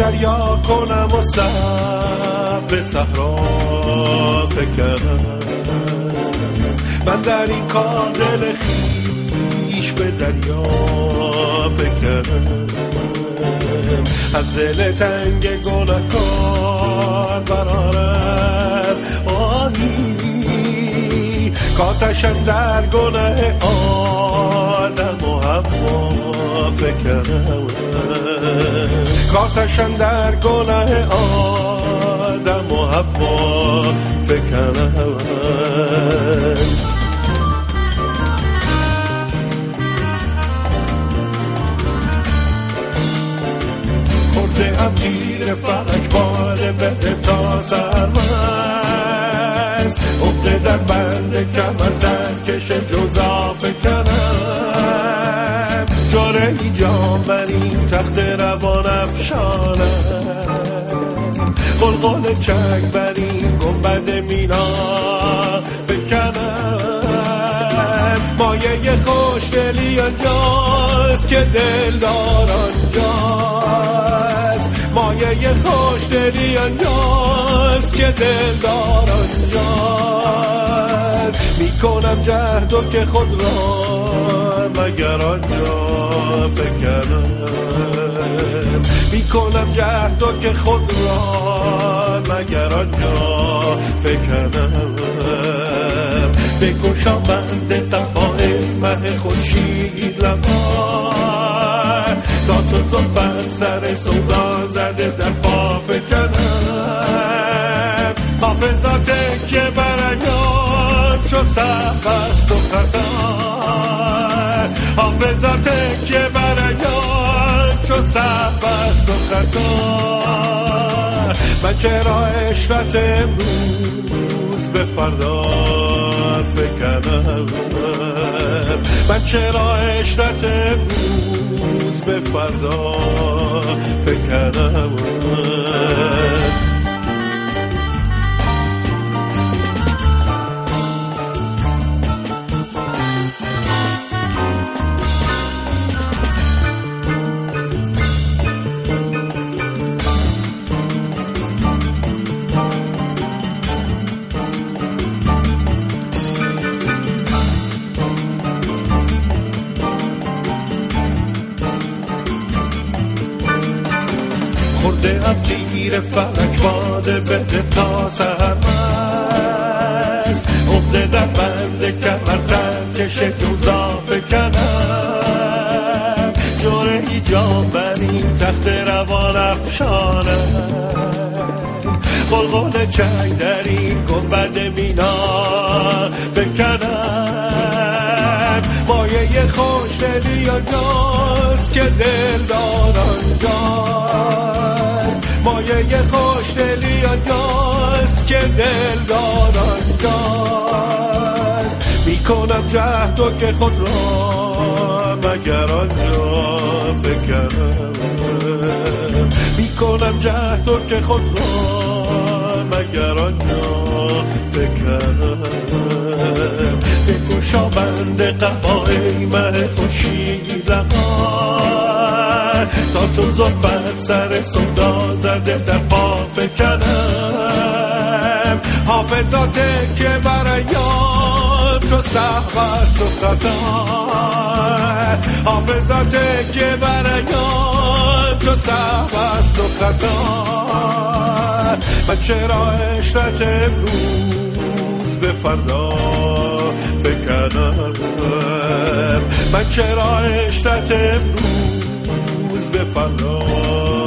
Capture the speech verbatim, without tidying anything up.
دریا کنم و سر به صحرا فکنم. من در این کار دل خیش به دریا فکنم. از دل تنگ گناهکار برارم آهی کاتشم در گناه آدم و حوا فکنم. کاتشم در گناه آدم و حوا فکنم. خورده هم تیر فلک باره بده تا سرمست. افتاده در بند کمر در کش جزا فکنم. جاره ای جام بر این تخت روان افشانم. قلقل چنگ بر این گنبد مینا فکنم. مایه خوشدلی آنجاست که دلدار آنجاست. مایه خوشدلی آنجاست که دلدار آنجاست. میکنم جهد و که خود را مگر آنجا فکنم. میکنم جهد و که خود را مگر آنجا فکنم. بکشم بند قبای مه خورشید لبا تا تو زلفت سر سودا زده در پا فکنم. حافظات که برایان چو سب است و خطا. حافظات که برایان چو سب است و خطا. من چرا عشرت امروز به فردا فکنم. من چرا عشرت امروز به فردا فکنم. خورده هم تیر فلک باده بده تا سرمست. افتاده در بند کمر در کش جوزا فکنم. جوره ای جام بر این تخت روان افشانم. قلقل چنگ در این گنبد مینا فکنم. مایه خوشدلی آنجاست که دلدار آنجاست. مایه خوشدلی آنجاست که دلدار آنجاست. میکنم جهد و که خود را مگر آنجا فکنم. میکنم جهد و که خود را مگر آنجا فکنم. بکشا بند قبای مه خورشید لقا تا چون زلفت سر سودا زده در پا فکنم. حافظات که برایان چو سهو است و خطا. حافظات که برایان چو سهو است و خطا. من چرا عشرت امروز به فردا فکنم. من چرا عشرت امروز به فردا